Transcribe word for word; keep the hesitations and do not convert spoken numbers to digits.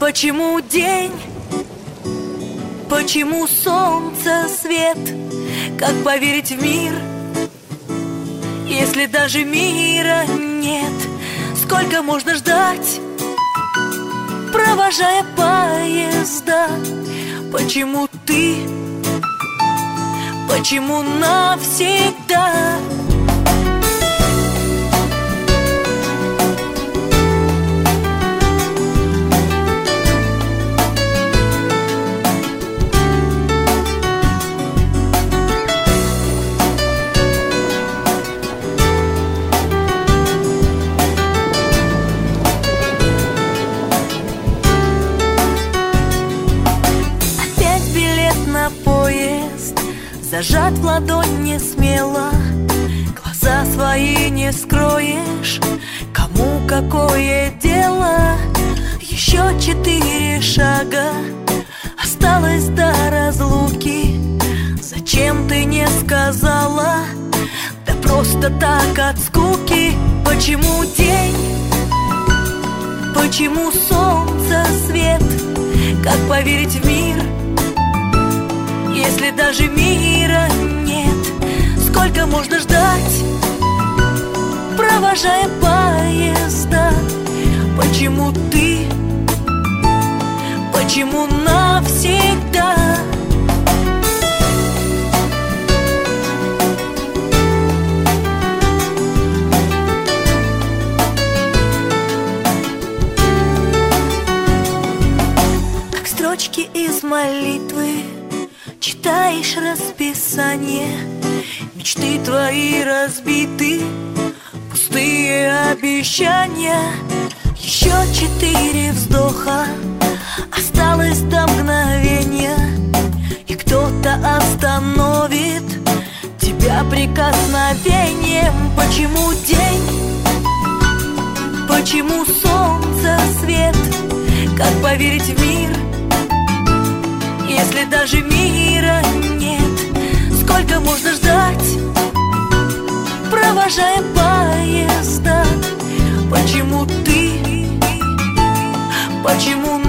Почему день? Почему солнце свет? Как поверить в мир, если даже мира нет? Сколько можно ждать, провожая поезда? Почему ты? Почему навсегда? Зажат в ладонь не смело, глаза свои не скроешь. Кому какое дело? Еще четыре шага осталось до разлуки. Зачем ты не сказала? Да просто так от скуки. Почему день? Почему солнце свет? Как поверить в мир, если даже мира нет? Сколько можно ждать, провожая поезда? Почему ты? Почему навсегда? Как строчки из молитвы читаешь расписание, мечты твои разбиты, пустые обещания. Еще четыре вздоха осталось до мгновения, и кто-то остановит тебя прикосновением. Почему день? Почему солнце свет? Как поверить в мир, если даже мира нет? Сколько можно ждать, провожая поезда? Почему ты? Почему